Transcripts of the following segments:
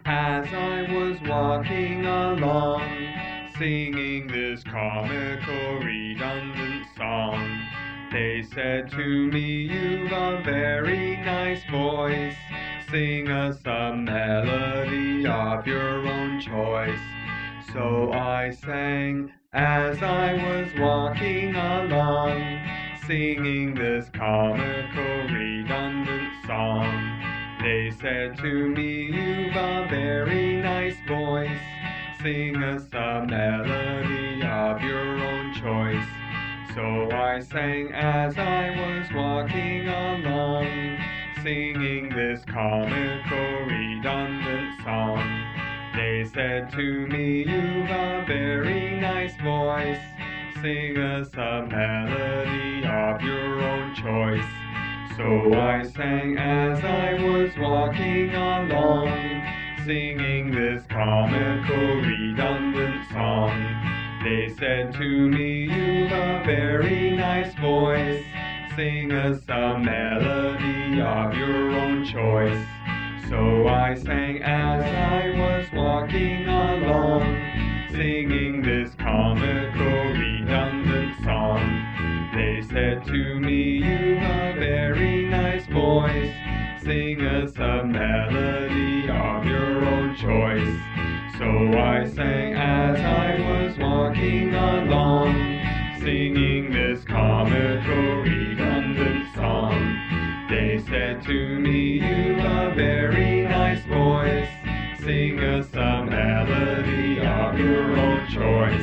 As I was walking along, singing this comical redundant song, they said to me, "You've a very nice voice. Sing us a melody of your own choice." So I sang as I was walking along, singing this comical redundant song. They said to me, "You've a very nice voice. Sing us a melody of your own choice." So I sang as I was walking along, singing this comical redundant song. They said to me, "You've a very nice voice. Sing us a melody of your own choice." So I sang as I was walking along, singing this comical redundant song. They said to me, "You've a very nice voice. Sing us a melody of your own choice." So I sang as I was walking along, singing this comical redundant song. They said to me, "You've a very nice voice. Sing us a melody of your own choice." So I sang as I was walking along, singing this comical redundant song. They said to me, "You've a very nice voice. Sing us a melody of your own choice."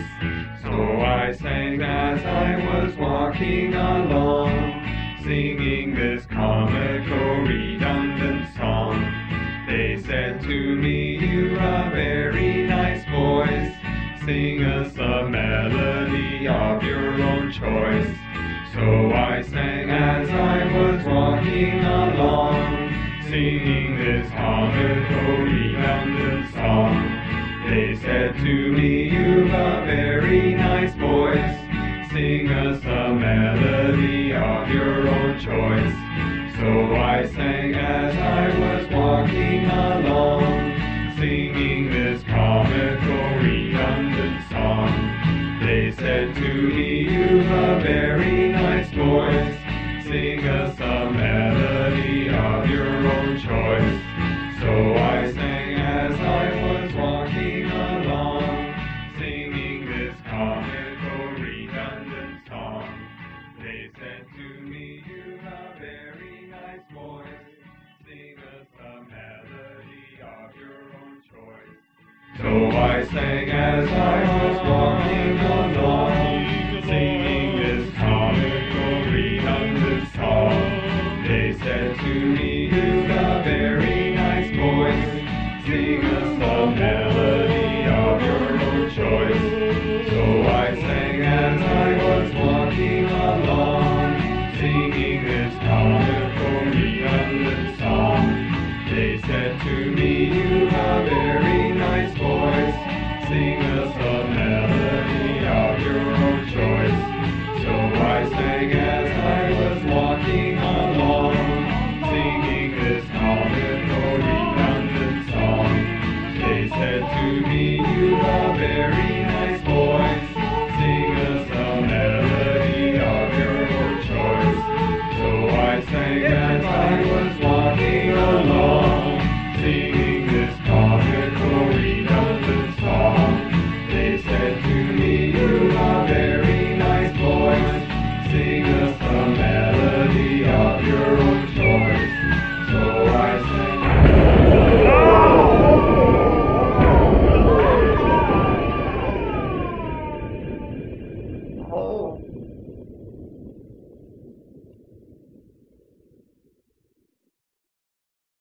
So I sang as I was walking along, singing this comical redundant song. They said to me, "You've a very nice voice. Sing us a melody of your own choice." So I sang as I was walking along, singing this comical redundant song. They said to me, "You've a very nice voice. Sing us a melody of your own choice." So I sang as I was walking along, singing this comical redundant song. They said to me, "You've a very nice voice. Sing us a melody of your own choice." So I sang as I was walking along, singing this comical redundant song. They said to me, "You've a very nice voice. Sing us a melody of your own choice." So I sang as I was walking along,